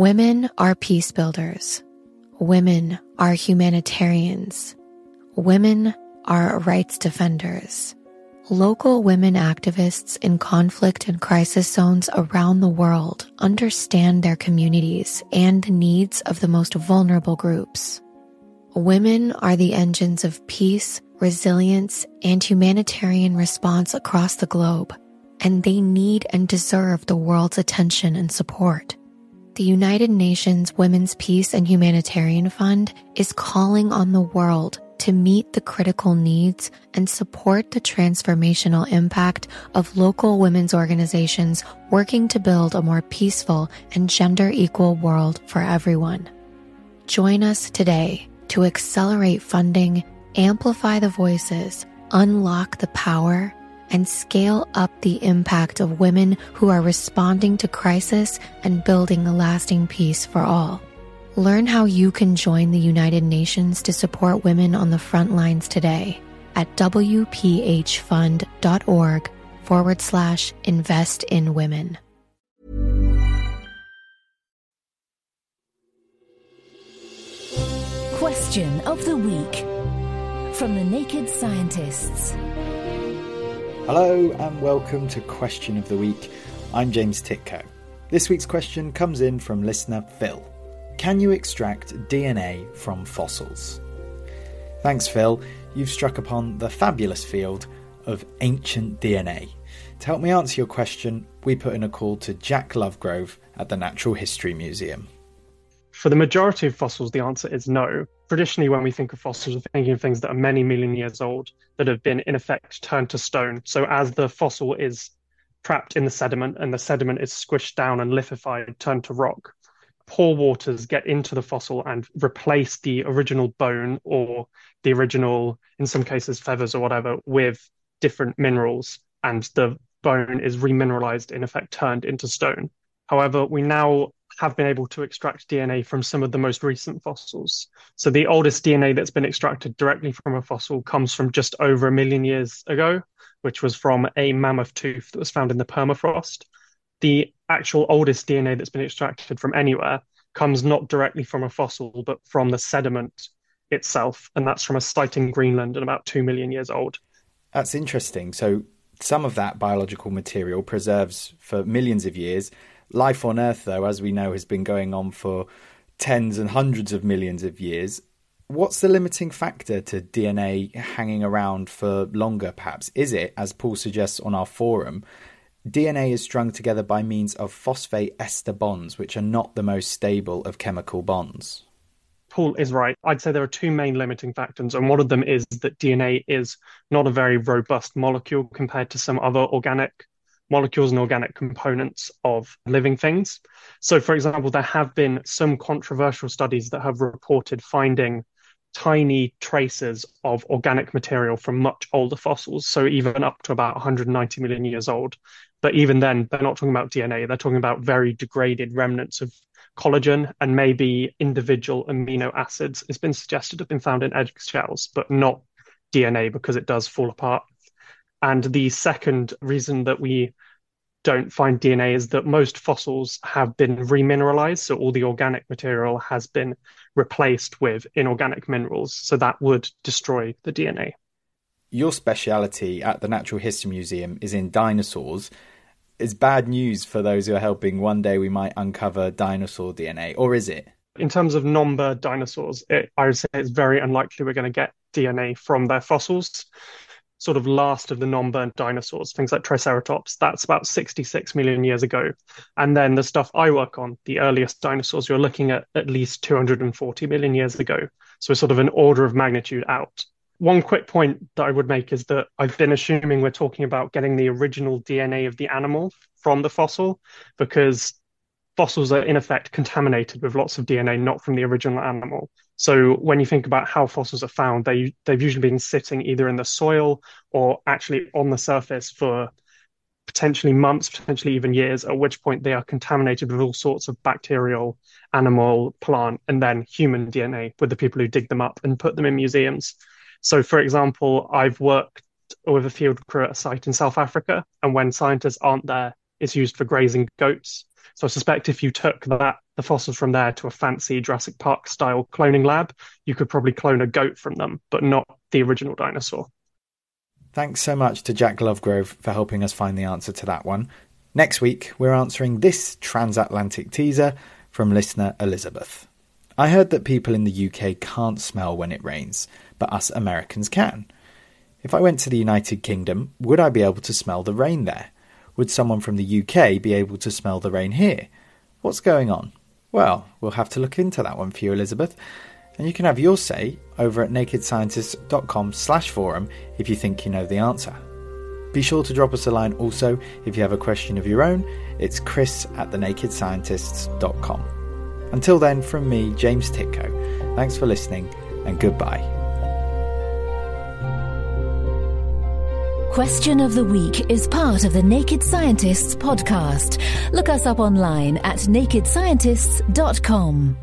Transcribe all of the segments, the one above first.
Women are peace builders. Women are humanitarians. Women are rights defenders. Local women activists in conflict and crisis zones around the world understand their communities and the needs of the most vulnerable groups. Women are the engines of peace, resilience, and humanitarian response across the globe, and they need and deserve the world's attention and support. The United Nations Women's Peace and Humanitarian Fund is calling on the world to meet the critical needs and support the transformational impact of local women's organizations working to build a more peaceful and gender-equal world for everyone. Join us today to accelerate funding, amplify the voices, unlock the power, and scale up the impact of women who are responding to crisis and building a lasting peace for all. Learn how you can join the United Nations to support women on the front lines today at wphfund.org/invest in women. Question of the week from the Naked Scientists. Hello and welcome to Question of the Week. I'm James Titko. This week's question comes in from listener Phil. Can you extract DNA from fossils? Thanks, Phil. You've struck upon the fabulous field of ancient DNA. To help me answer your question, we put in a call to Jack Lovegrove at the Natural History Museum. For the majority of fossils, the answer is no. Traditionally, when we think of fossils, we're thinking of things that are many million years old that have been, in effect, turned to stone. So as the fossil is trapped in the sediment and the sediment is squished down and liquefied, turned to rock, pore waters get into the fossil and replace the original bone or the original, in some cases, feathers or whatever, with different minerals. And the bone is remineralized, in effect, turned into stone. However, we now have been able to extract DNA from some of the most recent fossils. So the oldest DNA that's been extracted directly from a fossil comes from just over 1 million years ago, which was from a mammoth tooth that was found in the permafrost. The actual oldest DNA that's been extracted from anywhere comes not directly from a fossil, but from the sediment itself, and that's from a site in Greenland and about 2 million years old. That's interesting. So some of that biological material preserves for millions of years. Life on Earth, though, as we know, has been going on for tens and hundreds of millions of years. What's the limiting factor to DNA hanging around for longer, perhaps? Is it, as Paul suggests on our forum, DNA is strung together by means of phosphate ester bonds, which are not the most stable of chemical bonds? Paul is right. I'd say there are two main limiting factors, and one of them is that DNA is not a very robust molecule compared to some other organic molecules and organic components of living things. So, for example, there have been some controversial studies that have reported finding tiny traces of organic material from much older fossils, so even up to about 190 million years old. But even then, they're not talking about DNA, they're talking about very degraded remnants of collagen and maybe individual amino acids. It's been suggested have been found in eggshells, but not DNA because it does fall apart. And the second reason that we don't find DNA is that most fossils have been remineralized, so all the organic material has been replaced with inorganic minerals, so that would destroy the DNA. Your speciality at the Natural History Museum is in dinosaurs. Is bad news for those who are helping one day we might uncover dinosaur DNA, or is it? In terms of non-bird dinosaurs, I would say it's very unlikely we're going to get DNA from their fossils. Sort of last of the non-bird dinosaurs, things like Triceratops, that's about 66 million years ago. And then the stuff I work on, the earliest dinosaurs, you're looking at least 240 million years ago. So sort of an order of magnitude out. One quick point that I would make is that I've been assuming we're talking about getting the original DNA of the animal from the fossil, because fossils are in effect contaminated with lots of DNA, not from the original animal. So when you think about how fossils are found, they've usually been sitting either in the soil or actually on the surface for potentially months, potentially even years, at which point they are contaminated with all sorts of bacterial, animal, plant, and then human DNA with the people who dig them up and put them in museums. So, for example, I've worked with a field crew at a site in South Africa, and when scientists aren't there, it's used for grazing goats. So I suspect if you took the fossils from there to a fancy Jurassic Park style cloning lab, you could probably clone a goat from them, but not the original dinosaur. Thanks so much to Jack Lovegrove for helping us find the answer to that one. Next week, we're answering this transatlantic teaser from listener Elizabeth. I heard that people in the UK can't smell when it rains, but us Americans can. If I went to the United Kingdom, would I be able to smell the rain there? Would someone from the UK be able to smell the rain here? What's going on? Well, we'll have to look into that one for you, Elizabeth. And you can have your say over at nakedscientists.com/forum if you think you know the answer. Be sure to drop us a line also if you have a question of your own. It's chris@thenakedscientists.com. Until then, from me, James Titko, thanks for listening and goodbye. Question of the Week is part of the Naked Scientists podcast. Look us up online at nakedscientists.com.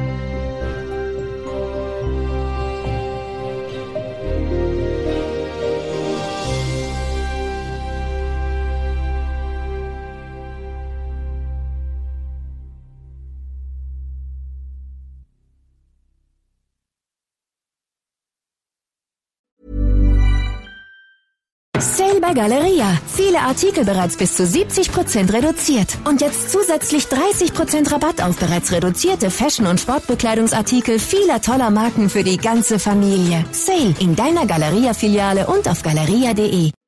Sale bei Galeria. Viele Artikel bereits bis zu 70% reduziert. Und jetzt zusätzlich 30% Rabatt auf bereits reduzierte Fashion- und Sportbekleidungsartikel vieler toller Marken für die ganze Familie. Sale in deiner Galeria-Filiale und auf galeria.de.